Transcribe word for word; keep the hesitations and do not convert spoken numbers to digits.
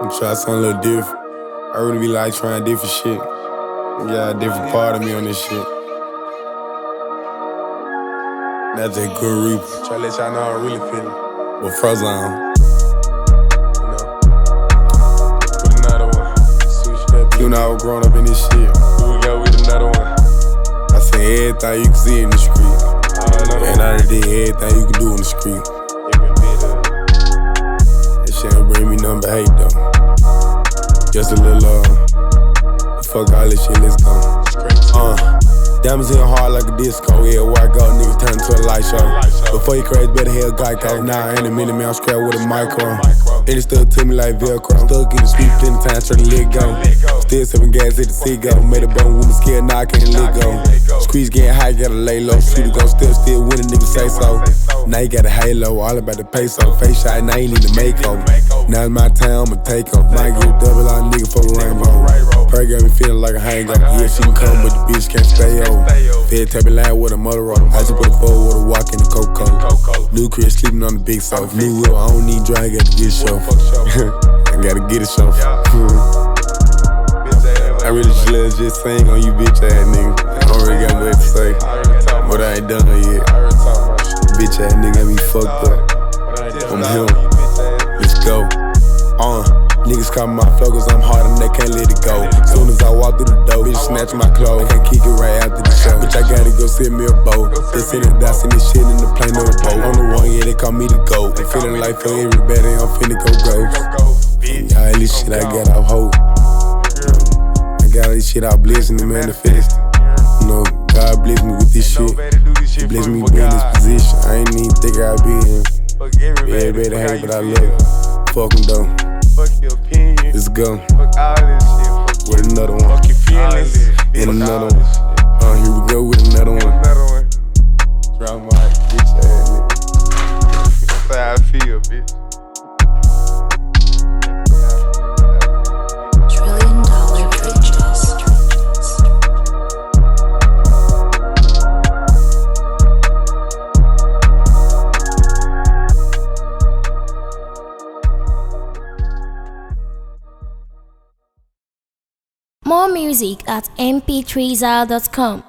Try something a little different. I really be like trying different shit. Yeah, a different part of me on this shit. That's a good reaper. Try to let y'all know how I really feel. With Frozen on. You know. With another one. You know I was growing up in this shit. Here we go with another one. I seen everything you can see in the street. And I done did everything you can do in the street. That shit ain't bring me nothing but hate though. Just a little uh, fuck all this shit, let's go. Uh, diamonds in hard like a disco. Yeah, where I go, niggas turn to a light show. Before you crash, better hell Geico. Nah, ain't a minute, man, I'm scrapped with a micro. And it stuck to me like Velcro. Stuck in the street plenty times, trying to let go. Still sipping gas at the Seagull. Made a bone with me scared, now I can't let go. Squeeze getting high, gotta lay low. Shooter gon' still, still win a nigga say so. Now you got a halo, all about the peso. Face shot, now you need to make over. Now it's my time, I'ma take off. Might get double out, nigga, for a rainbow. Pray got me feeling like a hangover. Yeah, she can come, but the bitch can't stay over. Fed tapping line with a Motorola. I just put a forward with a walk in the Coca-Cola. New Chris sleeping on the big sofa. New whip, I don't need dry, I gotta get a show. I gotta get a show. I really just love just saying on you bitch ass nigga. I don't really got much to say, but I ain't done it yet. Bitch ass nigga got me fucked up. I'm him. Let's go. Uh, niggas call me my flow cause I'm hard and they can't let it go. Soon as I walk through the door, bitch snatch my clothes. Can't kick it right after the show. Bitch, I gotta go send me a boat. Just in the dots and this shit in the plane of a boat. On the one, yeah, they call me the GOAT. I'm feeling like for everybody, I'm finna go ghost. Yeah, all this shit I got off hope. I got all this shit out blessing to manifest. You know, God bless me with this shit. He bless me being in this position. I ain't even think I'd be in. Everybody hate, but I love it. Fuck em though. Fuck your opinion. Let's go. Fuck all this shit. Fuck with another one. Fuck your feelings. And another one. Uh, here we go with another one. Another one. Drop my bitch ass nigga. That's how I feel, bitch. Trillion dollar bridges. More music at m p three zal dot com.